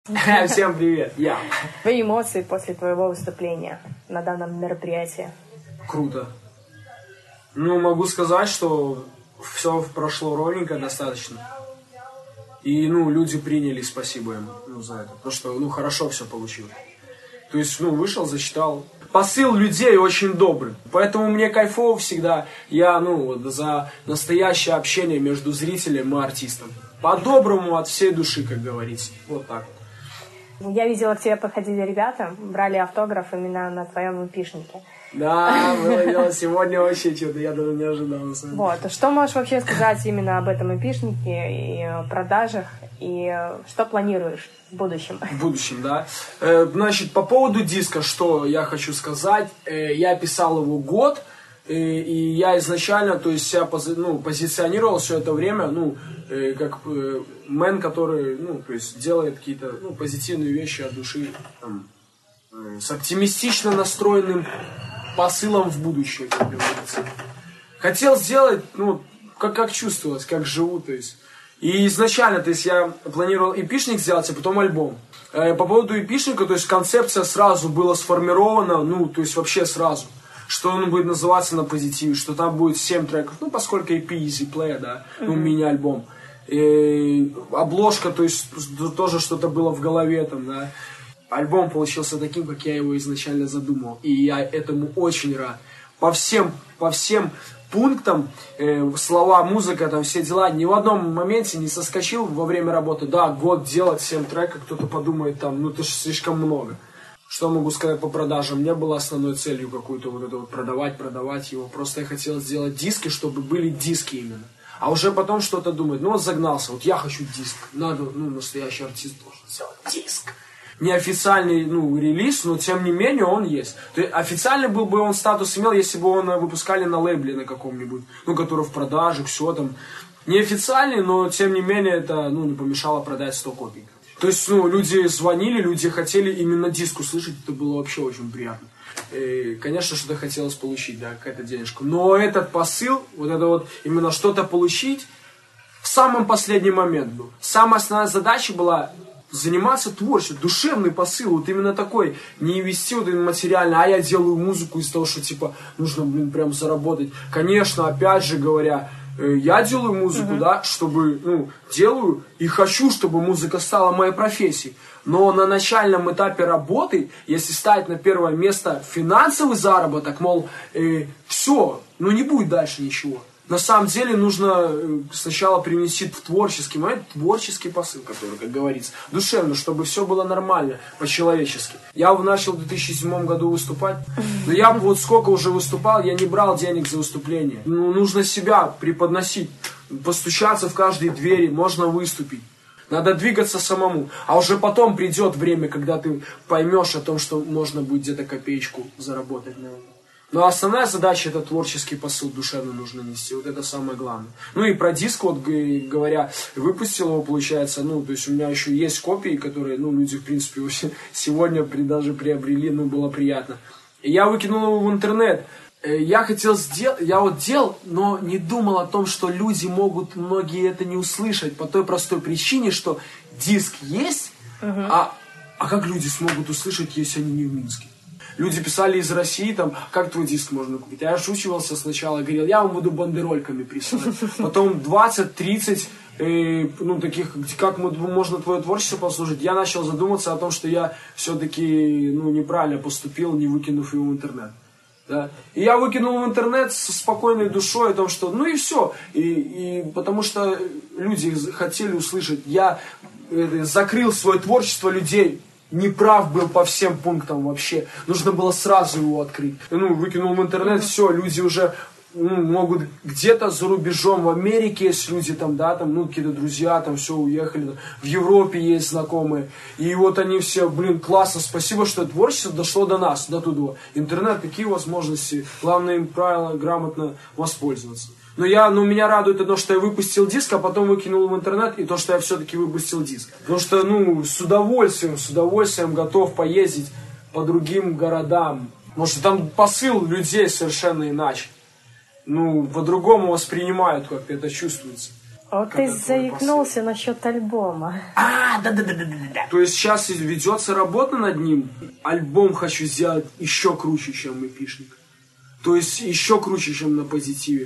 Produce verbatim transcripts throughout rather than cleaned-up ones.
Всем привет, я. Твои эмоции после твоего выступления на данном мероприятии? Круто. Ну, могу сказать, что все прошло ровненько достаточно. И, ну, люди приняли, спасибо им, ну, за это. Потому что, ну, хорошо все получилось. То есть, ну, вышел, зачитал. Посыл людей очень добрый. Поэтому мне кайфово всегда. Я, ну, вот за настоящее общение между зрителем и артистом. По-доброму, от всей души, как говорится. Вот так вот. Я видела, к тебе подходили ребята, брали автограф именно на твоем эпишнике. Да, было дело. Сегодня вообще что-то я даже не ожидал. Вот. Что можешь вообще сказать именно об этом эпишнике и продажах, и что планируешь в будущем? В будущем, да. Значит, по поводу диска, что я хочу сказать. Я писал его год, и я изначально, то есть, себя пози, ну, позиционировал все это время, ну, как мэн, который, ну, то есть, делает какие-то, ну, позитивные вещи от души, там, с оптимистично настроенным посылом в будущее, как говорится. Хотел сделать, ну, как, как чувствовалось, как живу, то есть. И изначально, то есть, я планировал эпишник сделать, а потом альбом. По поводу эпишника, то есть, концепция сразу была сформирована, ну, то есть, вообще сразу. Что он будет называться на позитиве, что там будет семь треков, ну, поскольку и пи Easy Play, да, ну, mm-hmm. мини-альбом. И обложка, то есть, тоже что-то было в голове там, да. Альбом получился таким, как я его изначально задумал. И я этому очень рад. По всем, по всем пунктам, э, слова, музыка, там все дела, ни в одном моменте не соскочил во время работы. Да, год делать семь треков, кто-то подумает там, ну это же слишком много. Что могу сказать по продажам? Не было основной целью какую-то вот это вот продавать, продавать его. Просто я хотел сделать диски, чтобы были диски именно. А уже потом что-то думать. Ну вот загнался, вот я хочу диск. Надо, ну настоящий артист должен сделать диск. Неофициальный, ну, релиз, но тем не менее он есть. То есть официальный был бы он статус имел, если бы он выпускали на лейбле на каком-нибудь, ну, который в продаже, все там. Неофициальный, но тем не менее это, ну, не помешало продать сто копий. То есть, ну, люди звонили, люди хотели именно диск услышать, это было вообще очень приятно. И, конечно, что-то хотелось получить, да, какая-то денежка. Но этот посыл, вот это вот именно что-то получить, в самом последний момент был. Самая основная задача была заниматься творчеством, душевный посыл, вот именно такой, не вести вот именно материально, а я делаю музыку из-за того, что, типа, нужно, блин, прям заработать. Конечно, опять же говоря, я делаю музыку, mm-hmm. да, чтобы, ну, делаю и хочу, чтобы музыка стала моей профессией. Но на начальном этапе работы, если ставить на первое место финансовый заработок, мол, э, все, ну не будет дальше ничего. На самом деле нужно сначала привнести в творческий момент, творческий посыл, который, как говорится, душевно, чтобы все было нормально, по-человечески. Я начал в две тысячи седьмом году выступать, но я вот сколько уже выступал, я не брал денег за выступление. Ну, нужно себя преподносить, постучаться в каждой двери, можно выступить. Надо двигаться самому. А уже потом придет время, когда ты поймешь о том, что можно будет где-то копеечку заработать на это. Но основная задача — это творческий посыл, душевно нужно нести. Вот это самое главное. Ну и про диск, вот говоря, выпустил его, получается, ну, то есть у меня еще есть копии, которые, ну, люди, в принципе, сегодня даже приобрели, ну, было приятно. И я выкинул его в интернет. Я хотел сделать, я вот делал, но не думал о том, что люди могут, многие это не услышать, по той простой причине, что диск есть, uh-huh. а, а как люди смогут услышать, если они не в Минске? Люди писали из России, там, как твой диск можно купить? А я шучивался сначала, говорил, я вам буду бандерольками присылать. Потом двадцать-тридцать, э, ну, таких, как можно твое творчество послушать. Я начал задуматься о том, что я все-таки, ну, неправильно поступил, не выкинув его в интернет. Да? И я выкинул в интернет со спокойной душой о том, что, ну и все. И, и потому что люди хотели услышать. Я э, закрыл свое творчество людей. Неправ был по всем пунктам вообще. Нужно было сразу его открыть. Ну, выкинул в интернет, все, люди уже, ну, могут где-то за рубежом, в Америке есть люди там, да, там, ну, какие-то друзья, там, все, уехали. Там, в Европе есть знакомые. И вот они все, блин, классно, спасибо, что творчество дошло до нас, до туда. Интернет, какие возможности, главное им правильно, грамотно воспользоваться. Но я, ну, меня радует то, что я выпустил диск, а потом выкинул в интернет, и то, что я все-таки выпустил диск. Потому что, ну, с удовольствием, с удовольствием готов поездить по другим городам. Потому что там посыл людей совершенно иначе. Ну, по-другому воспринимают, как это чувствуется. Вот ты заикнулся посыл. Насчет альбома. А, да-да-да-да-да. То есть сейчас ведется работа над ним. Альбом хочу сделать еще круче, чем эпишник. То есть еще круче, чем на позитиве.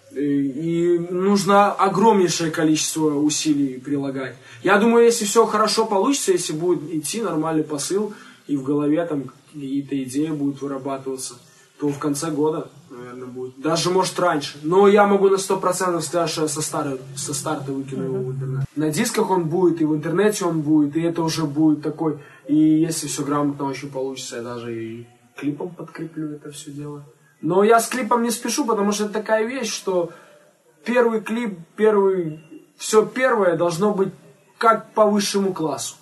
И нужно огромнейшее количество усилий прилагать. Я думаю, если все хорошо получится, если будет идти нормальный посыл, и в голове там какие-то идеи будут вырабатываться, то в конце года, наверное, будет. Даже, может, раньше. Но я могу на сто процентов сказать, что я со, старой, со старта выкину его в интернет. На дисках он будет, и в интернете он будет, и это уже будет такой... И если все грамотно очень получится, я даже и клипом подкреплю это все дело. Но я с клипом не спешу, потому что это такая вещь, что первый клип, первый, все первое должно быть как по высшему классу.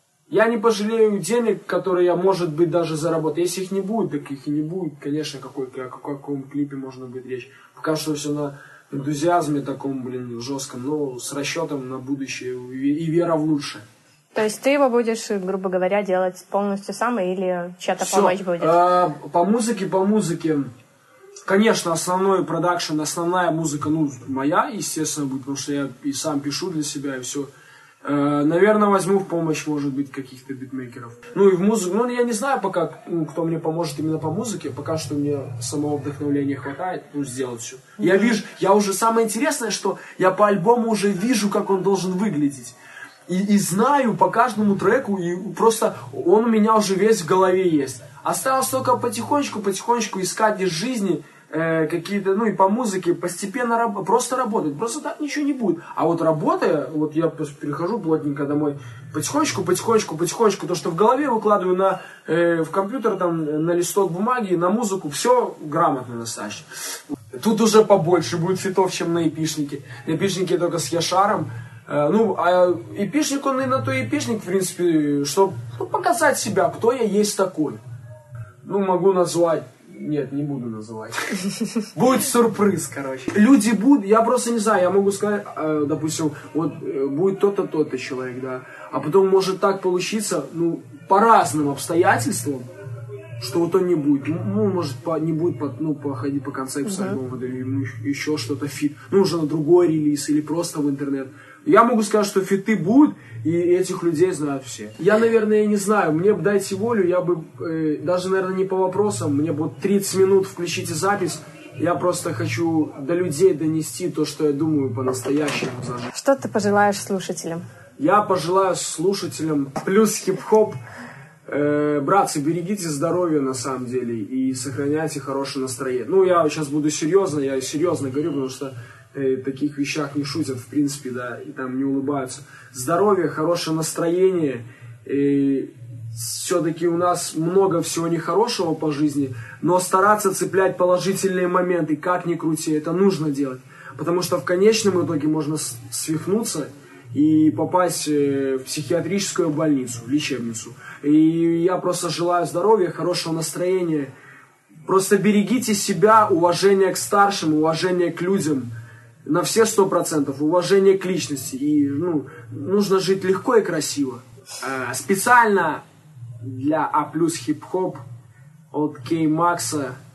Я не пожалею денег, которые я, может быть, даже заработаю. Если их не будет, так их и не будет. Конечно, какой, о каком клипе можно быть речь. Пока что все на энтузиазме таком, блин, жестком, но с расчетом на будущее и вера в лучшее. То есть ты его будешь, грубо говоря, делать полностью сам или чья-то помощь будет? А, по музыке, по музыке. Конечно, основной продакшн, основная музыка, ну, моя, естественно, будет, потому что я и сам пишу для себя, и все. Э, наверное, возьму в помощь, может быть, каких-то битмейкеров. Ну, и в музыку, ну, я не знаю пока, ну, кто мне поможет именно по музыке, пока что мне самого вдохновления хватает, ну, сделать все. Mm-hmm. Я вижу, я уже, самое интересное, что я по альбому уже вижу, как он должен выглядеть. И, и знаю по каждому треку, и просто он у меня уже весь в голове есть. Осталось только потихонечку, потихонечку искать из жизни э, какие-то, ну и по музыке постепенно раб- просто работать. Просто так ничего не будет. А вот работая, вот я прихожу плотненько домой, потихонечку, потихонечку, потихонечку, то, что в голове выкладываю на, э, в компьютер, там, на листок бумаги, на музыку, все грамотно достаточно. Тут уже побольше будет фитов, чем на эпишнике. На эпишнике только с Яшаром. Ну, а эпишник, он и на то эпишник, в принципе, чтобы ну, показать себя, кто я есть такой. Ну, могу назвать. Нет, не буду называть. Будет сюрприз, короче. Люди будут, я просто не знаю, я могу сказать, допустим, вот будет то-то, то-то человек, да. А потом может так получиться, ну, по разным обстоятельствам, что вот он не будет. Ну, может, по, не будет по, ну, походить по концепции альбома, да, или еще что-то фит. Ну, уже на другой релиз или просто в интернет. Я могу сказать, что фиты будут, и этих людей знают все. Я, наверное, не знаю, мне бы дайте волю, я бы, э, даже, наверное, не по вопросам, мне бы тридцать минут включите запись, я просто хочу до людей донести то, что я думаю по-настоящему. Что ты пожелаешь слушателям? Я пожелаю слушателям плюс хип-хоп. Э, братцы, берегите здоровье на самом деле и сохраняйте хорошее настроение. Ну, я сейчас буду серьезно, я серьезно говорю, потому что э, таких вещах не шутят, в принципе, да, и там не улыбаются. Здоровье, хорошее настроение. Э, все-таки у нас много всего нехорошего по жизни, но стараться цеплять положительные моменты, как ни крути, это нужно делать. Потому что в конечном итоге можно свихнуться и попасть в психиатрическую больницу, в лечебницу. И я просто желаю здоровья, хорошего настроения. Просто берегите себя, уважение к старшим, уважение к людям. На все сто процентов, уважение к личности. И ну, нужно жить легко и красиво. Специально для А плюс хип-хоп от Кей Макса